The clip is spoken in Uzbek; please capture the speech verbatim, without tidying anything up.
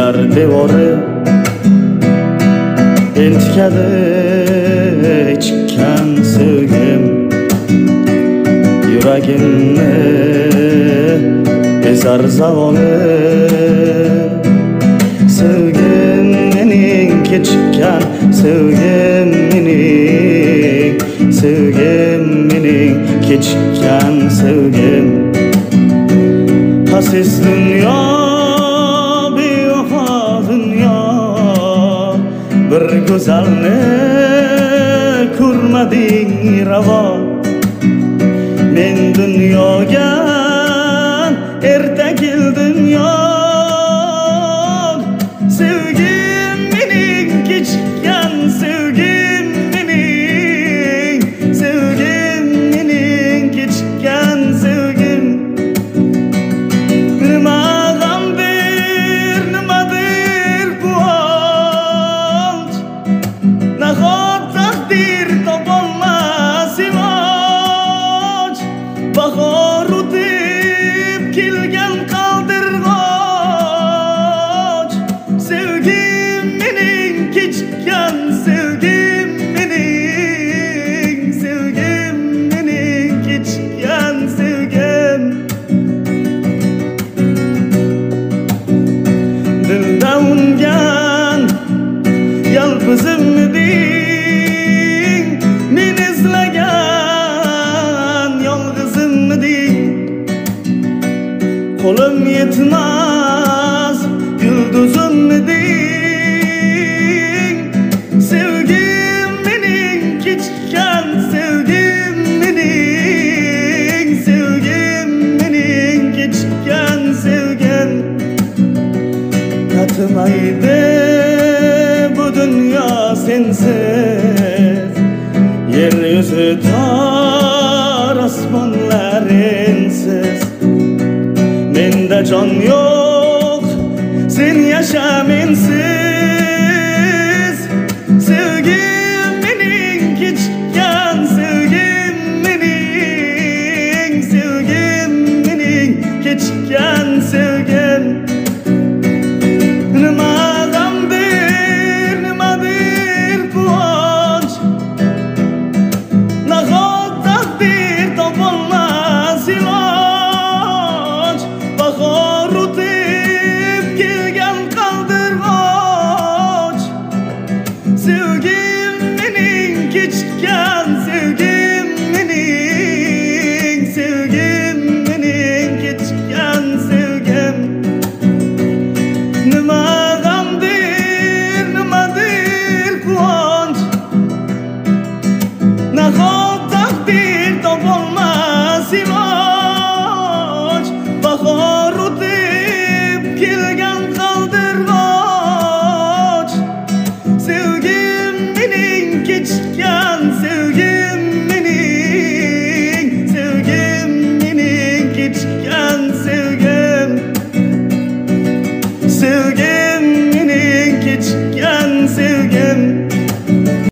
Yar devori entikadi chiqqan sevgim yuragimni ezar zavoli sevgim mening kechikkan sevgim mening sevgim mening kechikkan sevgim xasis dunyo bevafo dunyo bir go'zalni ko'rmading ravo men dunyoga erta keldim yo'q sevgim mening kechikkan sevgim mening sevgim mening kechikkan sevgim nima g'amdir nimadir quvonch nahot taqdir topolmas iloj bahor o'tib kelgan qaldirg'och sevgim mening kechikkan sevgim mening sevgim mening kechikkan sevgim dilda ungan yolg'izimding men izlagan yolg'izimding qo'lim yetmas yulduzimding sevgim mening kechikkan sevgim mening sevgim mening kechikkan sevgim tatimaydi bu dunyo sensiz yer yuzi tor osmonlar ensiz menda jon yo'q sen yasha mensiz sevgim mening kechikkan sevgim mening sevgim mening kechikkan